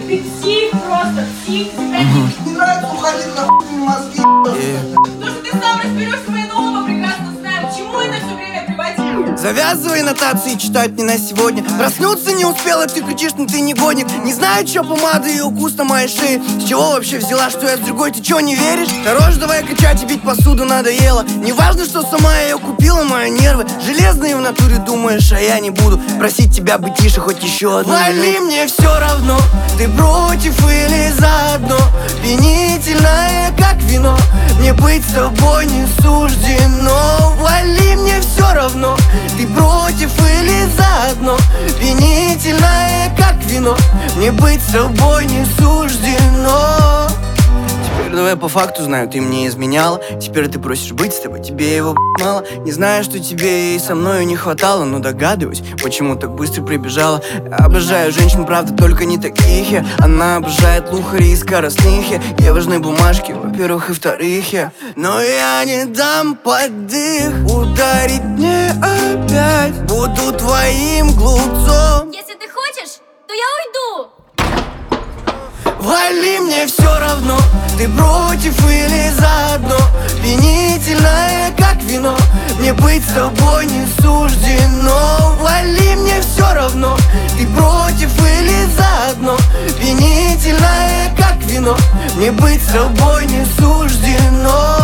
Ты псих просто, псих. Не нравится, уходи нахуй, мозги. То, что ты сам разберешься, мы нового прекрасно знаем. К чему это все время приводить? Завязывай нотации, читать не на сегодня. Проснуться не успела, ты кричишь, но ты не годник. Не знаю, чё помада и укус на моей шее. С чего вообще взяла, что я с другой, ты чё не веришь? Хорош, давай качать и бить посуду надоело. Не важно, что сама я ее купила, мои нервы железные в натуре, думаешь, а я не буду просить тебя быть тише хоть еще одну. Вали, мне все равно, ты против или заодно. Пьянительное, как вино, мне быть с тобой не суждено. Вали, мне все равно, ты против или заодно. Пьянительное, как вино, мне быть с тобой не суждено. Теперь давай по факту знаю, ты мне изменяла. Теперь ты просишь быть с тобой, тебе его мало. Не знаю, что тебе и со мною не хватало, но догадываюсь, почему так быстро прибежала. Обожаю женщин, правда, только не таких я. Она обожает лухари и скоростных я. Ей важны бумажки, во-первых, и во-вторых я. Но я не дам подых ударить мне опять. Буду твоим глупцом. Если ты хочешь, то я уйду. Вали, мне все равно, ты против или заодно. Пьянительное, как вино, мне быть с тобой не суждено. Вали, мне все равно, ты против или заодно. Пьянительное, как вино, мне быть с тобой не суждено.